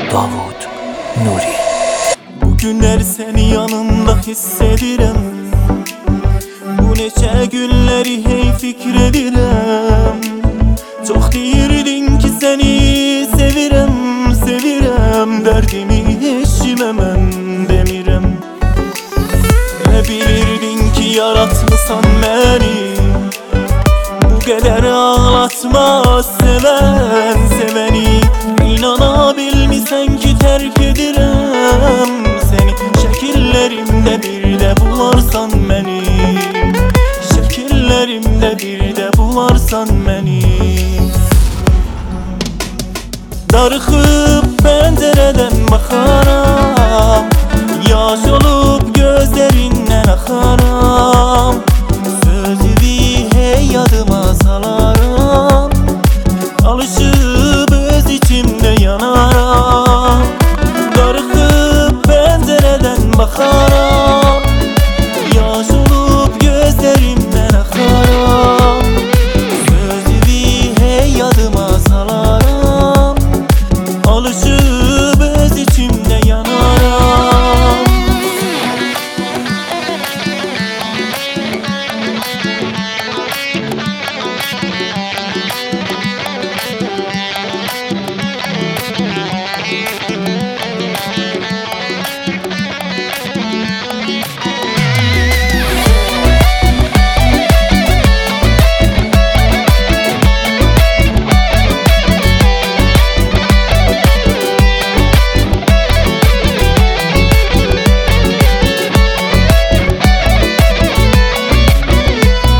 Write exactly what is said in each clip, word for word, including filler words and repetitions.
Davud Nuri. Bu günler seni yanımda hissedirim. Bu neçə günləri hey fikredirəm. Çox deyirdin ki seni sevirəm, sevirəm. Dərdimi eşimə mən demirəm. Ne bilirdin ki yaratmısan məni, bu qədər ağlatmaz seven seveni. İnana bilmisən ki terk edirəm seni. Şəkillərimdə bir də bularsan məni, şəkillərimdə bir də bularsan məni. Darıxıb pəncərədən baxaram, yaş olub gözlərindən axaram. Sözüvi hey yadıma salaram, alışıb öz içimdə yanaram. Darıxıb pəncərədən baxaram, yaş olub gözlərimdən axaram. Sözüvi hey yadıma salaram, alışıb öz içimdə yanaram.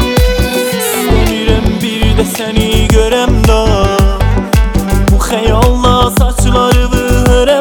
Seni görəm da bu xəyal